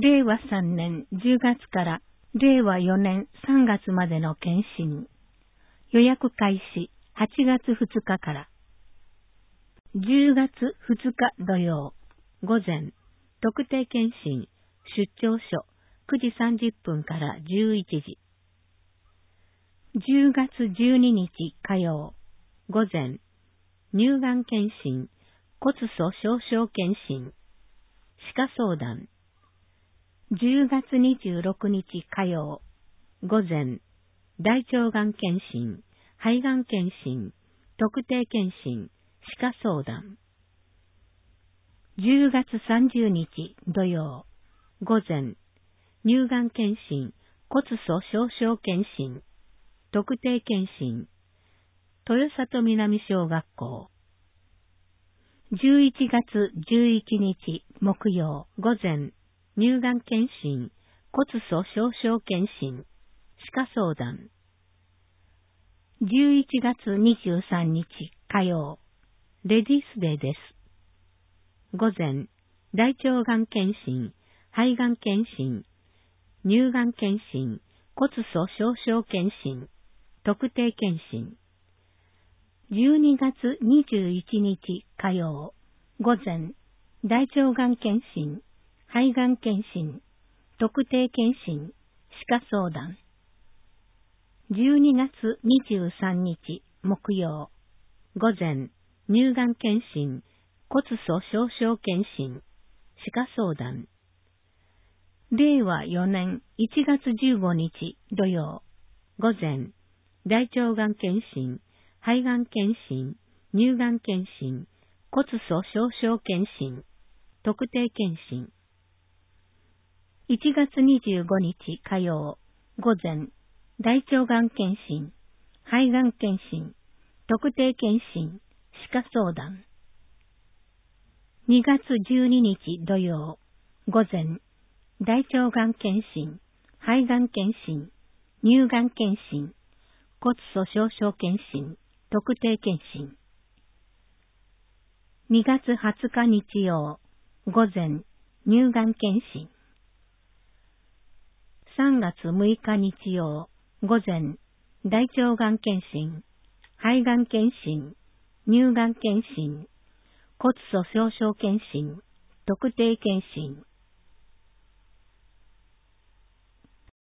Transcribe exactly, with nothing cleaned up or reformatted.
れいわさんねんじゅうがつかられいわよねんさんがつまでの検診。予約開始はちがつふつかから。じゅうがつふつか土曜、午前、特定検診、出張所くじさんじゅっぷんからじゅういちじ。じゅうがつじゅうににち火曜、午前、乳がん検診、骨粗鬆症検診、歯科相談。じゅうがつにじゅうろくにち火曜、午前、大腸がん検診、肺がん検診、特定検診、歯科相談。じゅうがつさんじゅうにち土曜、午前、乳がん検診、骨粗鬆症検診、特定検診、豊里南小学校。じゅういちがつじゅういちにち木曜、午前、乳がん検診、骨粗鬆症検診、歯科相談。じゅういちがつにじゅうさんにち火曜、レディースデーです。午前、大腸がん検診、肺がん検診、乳がん検診、骨粗鬆症検診、特定検診。じゅうにがつにじゅういちにち火曜、午前、大腸がん検診、肺がん検診、特定検診、歯科相談。じゅうにがつにじゅうさんにち木曜、午前、乳がん検診、骨粗鬆症検診、歯科相談。れいわよねんいちがつじゅうごにち土曜、午前、大腸がん検診、肺がん検診、乳がん検診、骨粗鬆症検診、特定検診。いちがつにじゅうごにち火曜、午前、大腸がん検診、肺がん検診、特定検診、歯科相談。にがつじゅうににち土曜、午前、大腸がん検診、肺がん検診、乳がん検診、骨粗鬆症検診、特定検診。にがつはつか日曜、午前、乳がん検診。さんがつむいか日曜、午前、大腸がん検診、肺がん検診、乳がん検診、骨粗鬆症検診、特定検診。